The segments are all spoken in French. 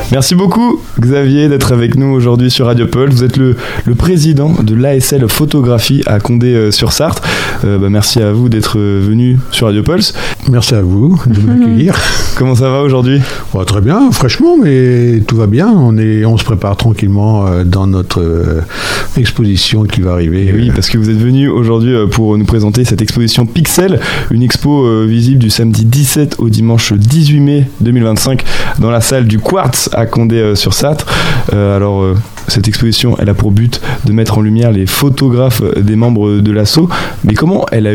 Merci beaucoup Xavier d'être avec nous aujourd'hui sur Radio Pulse. Vous êtes le président de l'ASL Photographie à Condé-sur-Sarthe. Merci à vous d'être venu sur Radio Pulse. Merci à vous de m'accueillir. Comment ça va aujourd'hui ? Très bien, fraîchement, mais tout va bien. On se prépare tranquillement dans notre exposition qui va arriver. Et oui, parce que vous êtes venu aujourd'hui pour nous présenter cette exposition Pixel, une expo visible du samedi 17 au dimanche 18 mai 2025 dans la salle du Quartz à Condé-sur-Sarthe. Cette exposition, elle a pour but de mettre en lumière les photographes des membres de l'asso. Mais comment elle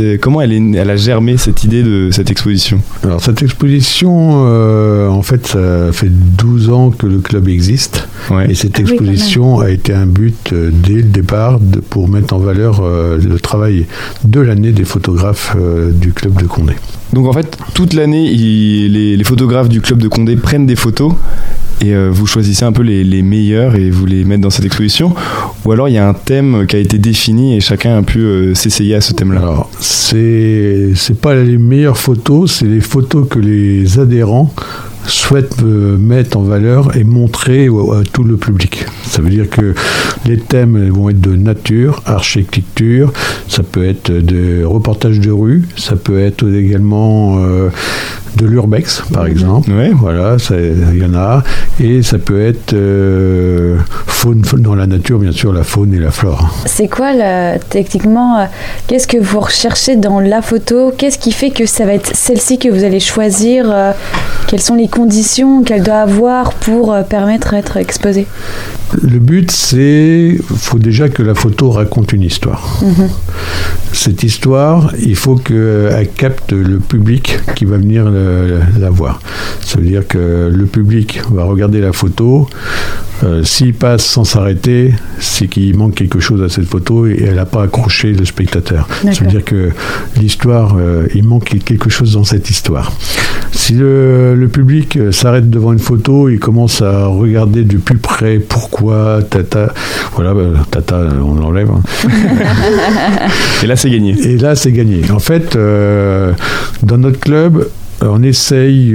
a germé cette idée de cette exposition ? Alors cette exposition, en fait, ça fait 12 ans que le club existe. Ouais. Et cette exposition a été un but dès le départ pour mettre en valeur le travail de l'année des photographes du club de Condé. Donc en fait, toute l'année, les photographes du club de Condé prennent des photos et vous choisissez un peu les meilleurs et vous les mettez dans cette exposition, ou alors il y a un thème qui a été défini et chacun a pu s'essayer à ce thème-là. Alors, c'est pas les meilleures photos, c'est les photos que les adhérents souhaitent mettre en valeur et montrer à tout le public. Ça veut dire que les thèmes vont être de nature, architecture, ça peut être de reportages de rue, ça peut être également de l'urbex, par exemple. Ouais. Voilà, il y en a. Et ça peut être faune dans la nature, bien sûr, la faune et la flore. C'est quoi, techniquement, qu'est-ce que vous recherchez dans la photo ? Qu'est-ce qui fait que ça va être celle-ci que vous allez choisir ? Quelles sont les conditions qu'elle doit avoir pour permettre d'être exposée ? Le but, faut déjà que la photo raconte une histoire. Mm-hmm. Cette histoire, il faut qu'elle capte le public qui va venir la voir. Ça veut dire que le public va regarder la photo. S'il passe sans s'arrêter, c'est qu'il manque quelque chose à cette photo et elle n'a pas accroché le spectateur. D'accord. Ça veut dire que l'histoire, il manque quelque chose dans cette histoire. Si le public s'arrête devant une photo, il commence à regarder de plus près pourquoi, voilà, tata, on l'enlève. Hein. Et là, c'est gagné. En fait, dans notre club, on essaye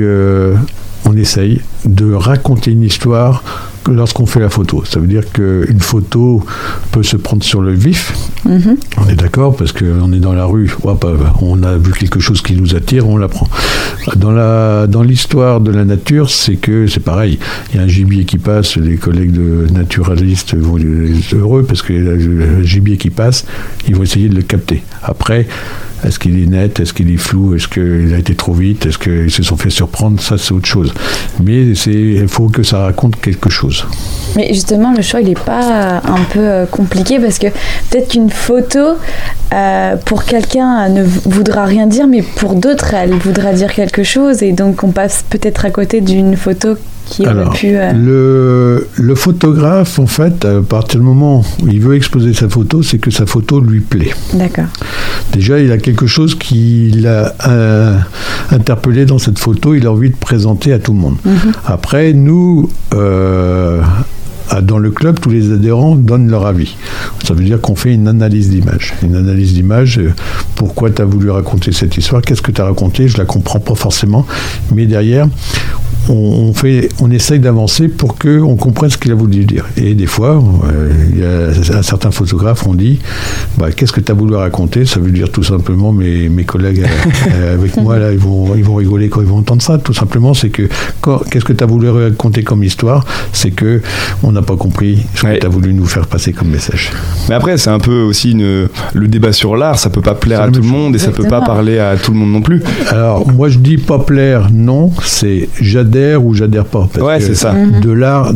de raconter une histoire lorsqu'on fait la photo. Ça veut dire qu'une photo peut se prendre sur le vif. Mm-hmm. On est d'accord, parce qu'on est dans la rue, on a vu quelque chose qui nous attire, on la prend. Dans l'histoire de la nature, c'est pareil. Il y a un gibier qui passe, les collègues de naturalistes vont être heureux, parce que le gibier qui passe, ils vont essayer de le capter. Après, est-ce qu'il est net ? Est-ce qu'il est flou ? Est-ce qu'il a été trop vite ? Est-ce qu'ils se sont fait surprendre ? Ça, c'est autre chose. Mais il faut que ça raconte quelque chose. Mais justement, le choix, il n'est pas un peu compliqué, parce que peut-être qu'une photo, pour quelqu'un, ne voudra rien dire, mais pour d'autres, elle voudra dire quelque chose. Et donc, on passe peut-être à côté d'une photo qui aurait pu... Le photographe, en fait, à partir du moment où il veut exposer sa photo, c'est que sa photo lui plaît. D'accord. Déjà, il a quelque chose qui l'a interpellé dans cette photo, il a envie de présenter à tout le monde. Mm-hmm. Après, nous... dans le club, tous les adhérents donnent leur avis. Ça veut dire qu'on fait une analyse d'image. Une analyse d'image, pourquoi tu as voulu raconter cette histoire ? Qu'est-ce que tu as raconté ? Je ne la comprends pas forcément. Mais derrière, on essaye d'avancer pour qu'on comprenne ce qu'il a voulu dire. Et des fois, il y a certains photographes ont dit qu'est-ce que tu as voulu raconter ? Ça veut dire tout simplement, mes collègues avec moi, là, ils vont rigoler quand ils vont entendre ça. Tout simplement, c'est que qu'est-ce que tu as voulu raconter comme histoire ? C'est que on n'a pas compris ce que tu as voulu nous faire passer comme message. Mais après, c'est un peu aussi le débat sur l'art. Ça peut pas plaire à tout le monde et ça peut pas parler à tout le monde non plus. Alors, moi, je dis pas plaire, non. C'est j'adhère ou j'adhère pas. Parce que c'est ça. De l'art,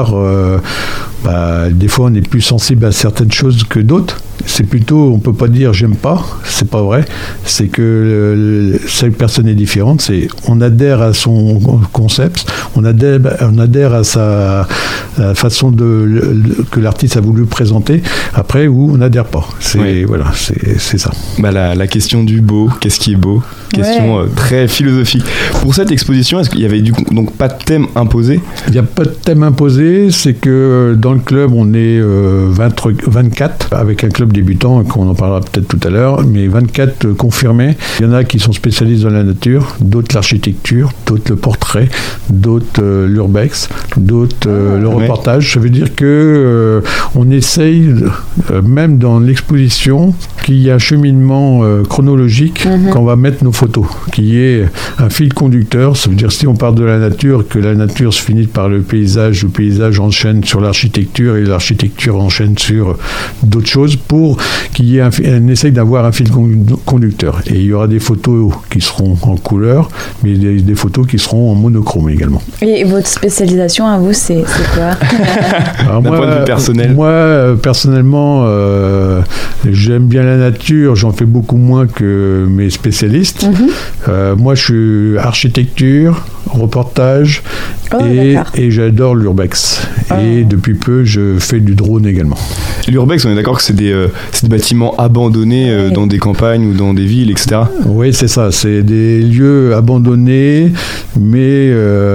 des fois, on est plus sensible à certaines choses que d'autres. C'est plutôt, on peut pas dire j'aime pas, c'est pas vrai. C'est que chaque personne est différente. C'est on adhère à son concept, on adhère à la façon que l'artiste a voulu présenter. Après, où on n'adhère pas. Voilà, c'est ça. La question du beau, qu'est-ce qui est beau ? Question très philosophique. Pour cette exposition, est-ce qu'il y avait donc pas de thème imposé ? Il n'y a pas de thème imposé. C'est que dans le club, on est 24 avec un club débutants, qu'on en parlera peut-être tout à l'heure, mais 24 confirmés. Il y en a qui sont spécialistes dans la nature, d'autres l'architecture, d'autres le portrait, d'autres l'urbex, d'autres le reportage. Ça veut dire que on essaye, même dans l'exposition, qu'il y a un cheminement chronologique quand on va mettre nos photos, qu'il y ait un fil conducteur. Ça veut dire si on part de la nature, que la nature se finit par le paysage enchaîne sur l'architecture et l'architecture enchaîne sur d'autres choses pour qu'il y ait on essaye d'avoir un fil conducteur. Et il y aura des photos qui seront en couleur, mais des photos qui seront en monochrome également. Et votre spécialisation à vous, c'est quoi? Alors d'un point de vue personnel. Moi, personnellement, j'aime bien la nature, j'en fais beaucoup moins que mes spécialistes. Moi, je suis architecture, reportage et j'adore l'urbex. Et depuis peu, je fais du drone également. L'urbex, on est d'accord que c'est des bâtiments abandonnés dans des campagnes ou dans des villes, etc. Oui, c'est ça. C'est des lieux abandonnés, mais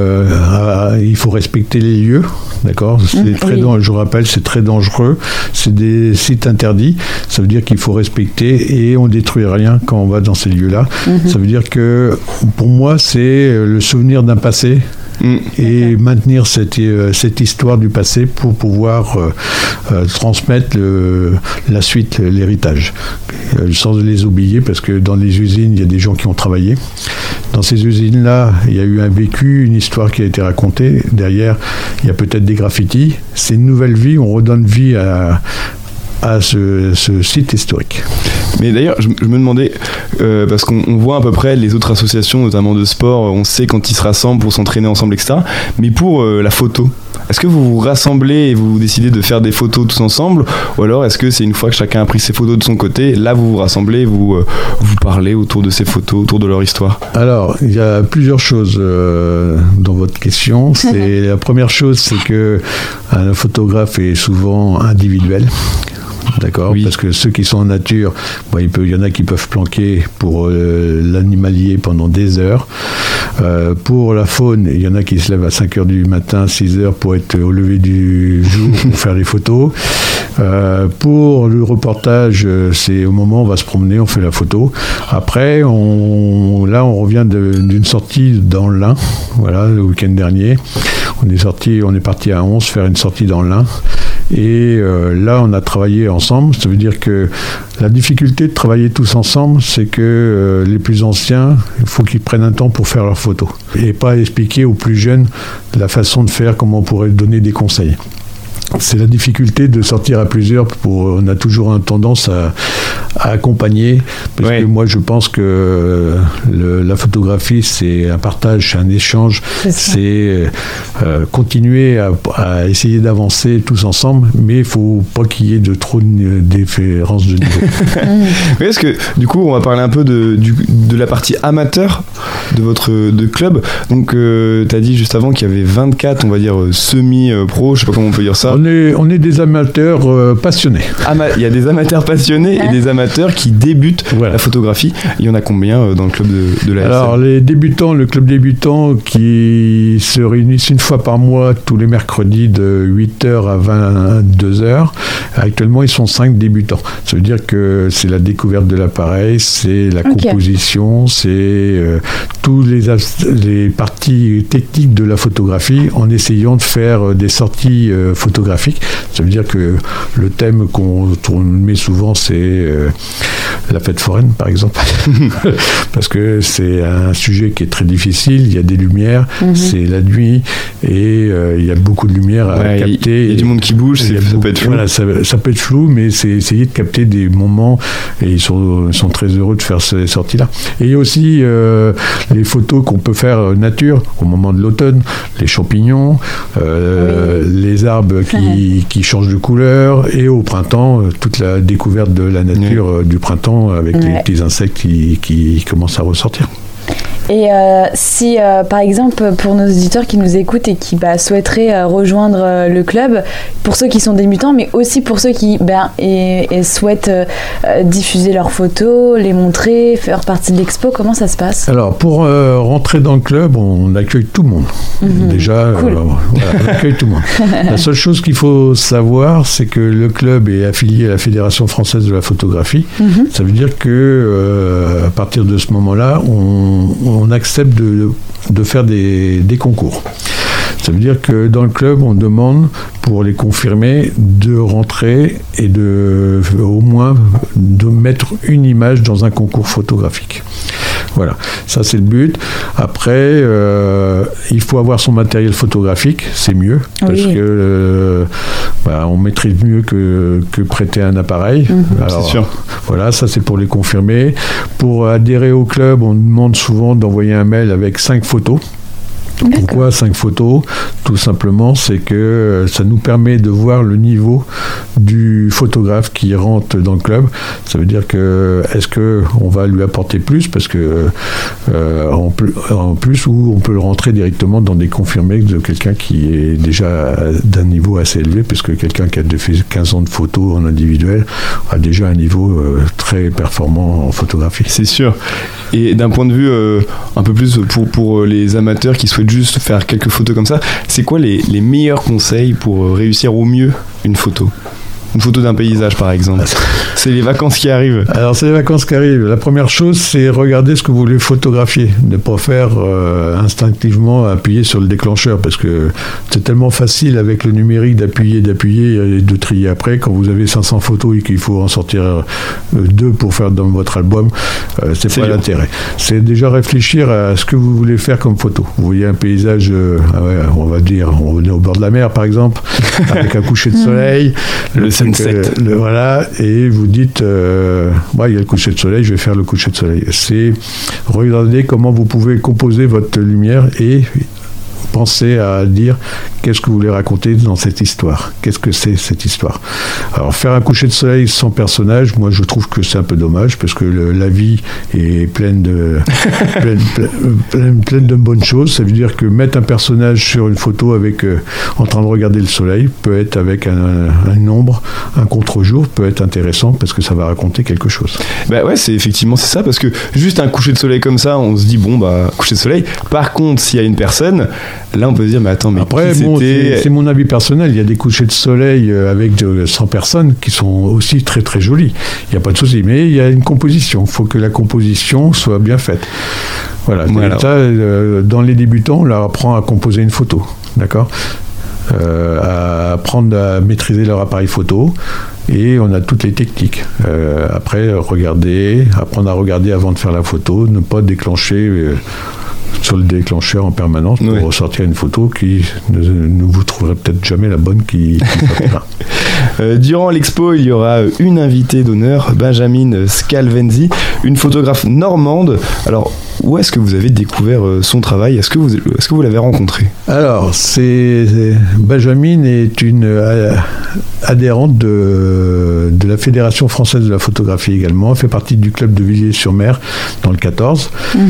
il faut respecter les lieux. D'accord ? Je rappelle, c'est très dangereux. C'est des sites interdits. Ça veut dire qu'il faut respecter et on ne détruit rien quand on va dans ces lieux-là. Ça veut dire que, pour moi, c'est le souvenir d'un passé. Et maintenir cette histoire du passé pour pouvoir transmettre la suite, l'héritage, sans les oublier, parce que dans les usines, il y a des gens qui ont travaillé. Dans ces usines-là, il y a eu un vécu, une histoire qui a été racontée. Derrière, il y a peut-être des graffitis. C'est une nouvelle vie, on redonne vie à ce site historique. Mais d'ailleurs, je me demandais, parce qu'on voit à peu près les autres associations, notamment de sport, on sait quand ils se rassemblent pour s'entraîner ensemble, etc. Mais pour la photo, est-ce que vous vous rassemblez et vous décidez de faire des photos tous ensemble, ou alors est-ce que c'est une fois que chacun a pris ses photos de son côté, là vous vous rassemblez, vous parlez autour de ces photos, autour de leur histoire? Alors, il y a plusieurs choses dans votre question. La première chose, c'est que un photographe est souvent individuel. D'accord, oui. Parce que ceux qui sont en nature, il y en a qui peuvent planquer pour l'animalier pendant des heures. Pour la faune, il y en a qui se lèvent à 5h du matin, 6h pour être au lever du jour pour faire les photos. Pour le reportage, c'est au moment où on va se promener, on fait la photo. Après, on revient d'une sortie dans l'Ain, voilà, le week-end dernier. On est parti à 11 faire une sortie dans l'Ain. Et là, on a travaillé ensemble. Ça veut dire que la difficulté de travailler tous ensemble, c'est que les plus anciens, il faut qu'ils prennent un temps pour faire leurs photos. Et pas expliquer aux plus jeunes la façon de faire, comment on pourrait donner des conseils. C'est la difficulté de sortir à plusieurs. On a toujours une tendance à accompagner, parce que moi je pense que la photographie c'est un partage, c'est un échange, c'est continuer à essayer d'avancer tous ensemble, mais il ne faut pas qu'il y ait de trop de différences de niveau. Oui, parce que du coup on va parler un peu de la partie amateur de votre club. Donc tu as dit juste avant qu'il y avait 24, on va dire semi-pro, je sais pas comment on peut dire ça. On est des amateurs passionnés. Il y a des amateurs passionnés et des amateurs qui débutent la photographie. Il y en a combien dans le club de la Alors, le club débutant qui se réunissent une fois par mois tous les mercredis de 8h à 22h. Actuellement, ils sont 5 débutants. Ça veut dire que c'est la découverte de l'appareil, c'est la composition, c'est toutes les parties techniques de la photographie en essayant de faire des sorties photographiques. Ça veut dire que le thème qu'on met souvent, c'est la fête foraine, par exemple. Parce que c'est un sujet qui est très difficile, il y a des lumières, c'est la nuit, et il y a beaucoup de lumière à capter. Il y a du monde qui bouge, ça peut être flou. Voilà, ça peut être flou, mais c'est essayer de capter des moments, et ils sont très heureux de faire ces sorties-là. Et il y a aussi les photos qu'on peut faire nature, au moment de l'automne, les champignons, les arbres qui changent de couleur, et au printemps, toute la découverte de la nature du printemps avec les petits insectes qui commencent à ressortir. Et si, par exemple, pour nos auditeurs qui nous écoutent et qui souhaiteraient rejoindre le club, pour ceux qui sont débutants, mais aussi pour ceux qui souhaitent diffuser leurs photos, les montrer, faire partie de l'expo, comment ça se passe ? Alors, pour rentrer dans le club, on accueille tout le monde. Déjà, cool. On accueille tout le monde. La seule chose qu'il faut savoir, c'est que le club est affilié à la Fédération française de la photographie. Ça veut dire que à partir de ce moment-là, on accepte de faire des concours. Ça veut dire que dans le club, on demande, pour les confirmer, de rentrer et au moins de mettre une image dans un concours photographique. Voilà, ça c'est le but. Après, il faut avoir son matériel photographique, c'est mieux, parce que on maîtrise mieux que prêter un appareil. Alors, c'est sûr. Voilà, ça c'est pour les confirmer. Pour adhérer au club, on demande souvent d'envoyer un mail avec 5 photos. Pourquoi 5 photos ? Tout simplement, c'est que ça nous permet de voir le niveau du photographe qui rentre dans le club. Ça veut dire que est-ce qu'on va lui apporter plus, parce que en plus, ou on peut le rentrer directement dans des confirmés de quelqu'un qui est déjà d'un niveau assez élevé, parce que quelqu'un qui a fait 15 ans de photos en individuel a déjà un niveau très performant en photographie. C'est sûr. Et d'un point de vue un peu plus pour les amateurs qui souhaitent juste faire quelques photos comme ça, c'est quoi les meilleurs conseils pour réussir au mieux une photo ? Une photo d'un paysage, par exemple. C'est les vacances qui arrivent. Alors, c'est les vacances qui arrivent. La première chose, c'est regarder ce que vous voulez photographier. Ne pas faire instinctivement appuyer sur le déclencheur, parce que c'est tellement facile avec le numérique d'appuyer et de trier après. Quand vous avez 500 photos et qu'il faut en sortir 2 pour faire dans votre album, c'est pas l'intérêt. C'est déjà réfléchir à ce que vous voulez faire comme photo. Vous voyez un paysage, on va dire, on est au bord de la mer, par exemple, avec un coucher de soleil. Le sunset. Voilà, et vous dites, il y a le coucher de soleil, je vais faire le coucher de soleil. C'est regarder comment vous pouvez composer votre lumière et penser à dire qu'est-ce que vous voulez raconter dans cette histoire. Qu'est-ce que c'est cette histoire ? Alors, faire un coucher de soleil sans personnage, moi je trouve que c'est un peu dommage, parce que la vie est pleine de bonnes choses. Ça veut dire que mettre un personnage sur une photo avec en train de regarder le soleil peut être avec un ombre, un contre-jour, peut être intéressant, parce que ça va raconter quelque chose. C'est ça, parce que juste un coucher de soleil comme ça, on se dit coucher de soleil. Par contre, s'il y a une personne, là on peut se dire après, c'est mon avis personnel. Il y a des couchers de soleil avec 100 personnes qui sont aussi très très jolis. Il n'y a pas de souci, mais il y a une composition. Il faut que la composition soit bien faite. Voilà. Ça, dans les débutants, on leur apprend à composer une photo, d'accord ? À apprendre à maîtriser leur appareil photo, et on a toutes les techniques. Après, apprendre à regarder avant de faire la photo, ne pas déclencher sur le déclencheur en permanence pour ressortir une photo qui ne vous trouverez peut-être jamais la bonne qui sortira. Durant l'expo, il y aura une invitée d'honneur, Benjamin Scalvenzi, une photographe normande. Alors, où est-ce que vous avez découvert son travail ? Est-ce que vous l'avez rencontré ? Alors, Benjamin est une adhérente de la Fédération française de la photographie également. Elle fait partie du club de Villiers-sur-Mer dans le 14.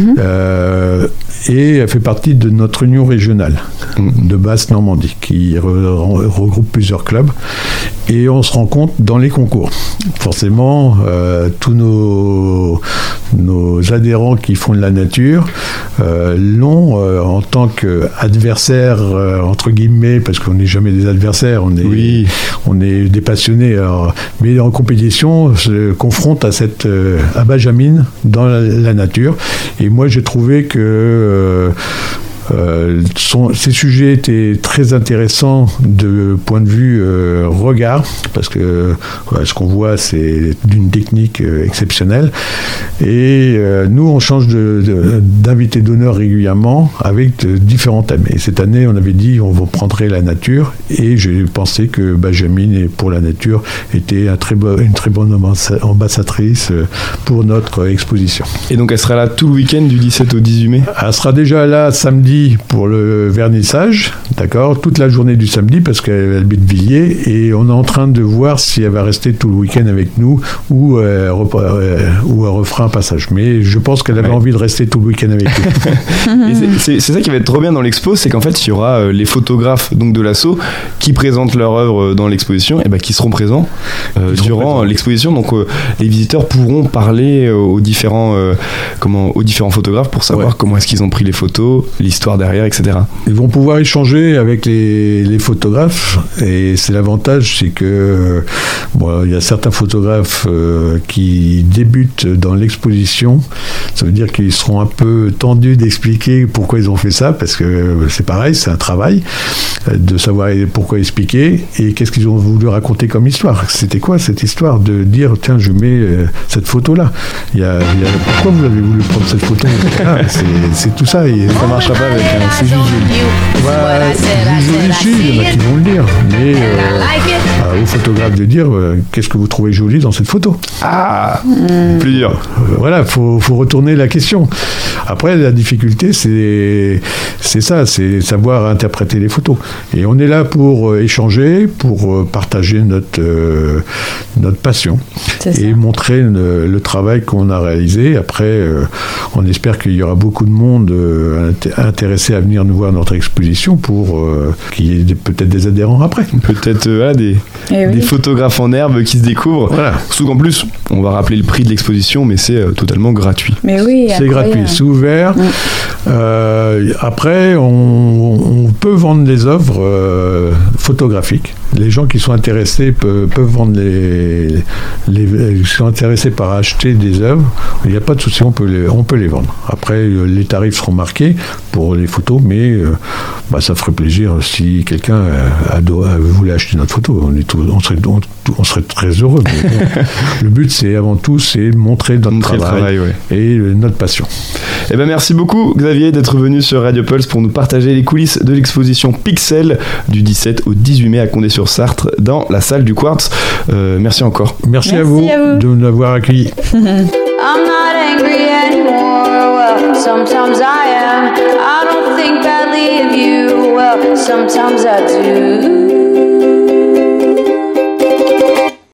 Et elle fait partie de notre union régionale de Basse-Normandie, qui regroupe plusieurs clubs. Et on se rencontre dans les concours. Forcément, tous nos adhérents qui font de la nature l'ont en tant qu'adversaire, entre guillemets, parce qu'on n'est jamais des adversaires, on est des passionnés. Alors, mais en compétition, on se confronte à Benjamin dans la nature. Et moi, j'ai trouvé que ces sujets étaient très intéressants de point de vue regard, parce que ce qu'on voit, c'est d'une technique exceptionnelle. Et nous, on change d'invité d'honneur régulièrement avec différents thèmes. Et cette année, on avait dit on prendrait la nature, et j'ai pensé que Benjamin, pour la nature, était une très bonne ambassadrice pour notre exposition. Et donc elle sera là tout le week-end du 17 au 18 mai ? Elle sera déjà là samedi samedi pour le vernissage, d'accord, toute la journée du samedi parce qu'elle habite Villiers et on est en train de voir si elle va rester tout le week-end avec nous ou elle refera un passage. Mais je pense qu'elle avait envie de rester tout le week-end avec nous. Et c'est ça qui va être trop bien dans l'expo, c'est qu'en fait il y aura les photographes donc de l'asso qui présentent leur œuvre dans l'exposition et qui seront présents durant l'exposition. Donc les visiteurs pourront parler aux différents photographes pour savoir comment est-ce qu'ils ont pris les photos, l'histoire derrière, etc. Ils vont pouvoir échanger avec les photographes et c'est l'avantage, c'est que il y a certains photographes qui débutent dans l'exposition. Ça veut dire qu'ils seront un peu tendus d'expliquer pourquoi ils ont fait ça, parce que c'est pareil, c'est un travail de savoir pourquoi expliquer et qu'est-ce qu'ils ont voulu raconter comme histoire. C'était quoi cette histoire de dire tiens, je mets cette photo là, pourquoi vous avez voulu prendre cette photo? C'est tout ça et ça marchera pas avec un c'est juste joli. Il y en a qui vont le dire, mais au photographe de dire qu'est-ce que vous trouvez joli dans cette photo. Plus dur. Voilà, faut retourner la question. Après, la difficulté, c'est ça, c'est savoir interpréter les photos. Et on est là pour échanger, pour partager notre passion et montrer le travail qu'on a réalisé. Après, on espère qu'il y aura beaucoup de monde intéressé à venir nous voir notre exposition pour qu'il y ait peut-être des adhérents après. Peut-être des photographes en herbe qui se découvrent. Voilà. Surtout qu'en plus, on va rappeler le prix de l'exposition, mais c'est totalement gratuit. Mais oui, c'est gratuit, c'est ouvert. Après, on peut vendre les œuvres photographiques. Les gens qui sont intéressés peuvent vendre qui sont intéressés par acheter des œuvres. Il n'y a pas de souci, on peut les vendre. Après, les tarifs seront marqués pour les photos, mais ça ferait plaisir si quelqu'un voulait acheter notre photo. On serait très heureux. Mais le but, c'est avant tout, c'est montrer notre travail et notre passion. Merci beaucoup, Xavier, d'être venu sur Radio Pulse pour nous partager les coulisses de l'exposition Pixel du 17 au 18 mai à Condé-sur-Sarthe dans la salle du Quartz. Merci encore. Merci à vous de nous avoir accueillis. I'm not angry anymore. Well, sometimes I am. I don't think badly of you. Well, sometimes I do.